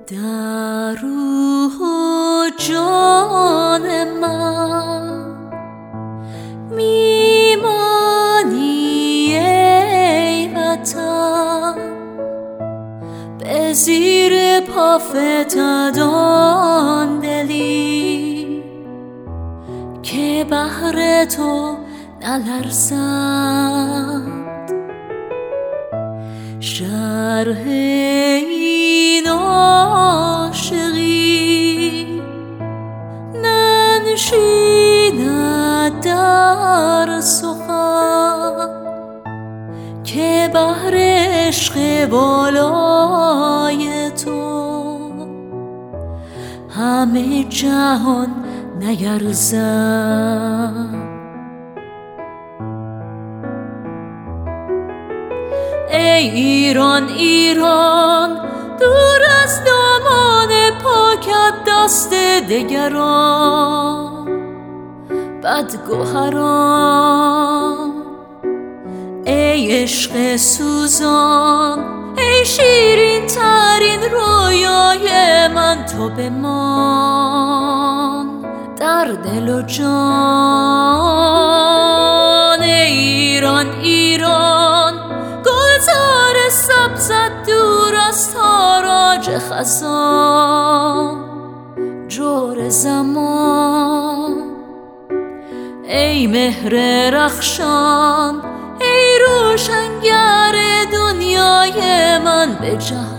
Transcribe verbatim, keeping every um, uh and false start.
در روح و جان من میمانی ای وطن، به زیر پا فتادان دلی که بهر تو نلرزد. شرح این عاشقی ننشیند در سخن که بهر عشق بالای تو همه جهان نیرزد. ای ایران ایران، دور از دامان پاکت دست دگران بدگوهران. ای عشق سوزان، ای شیرین ترین رویای من، تو بمان در دل و جان. ای ایران ایران، گلزار سبزت دور از تاراج خزان جور زمان. ای مهر رخشان، ای روشنگر دنیای من به جهان.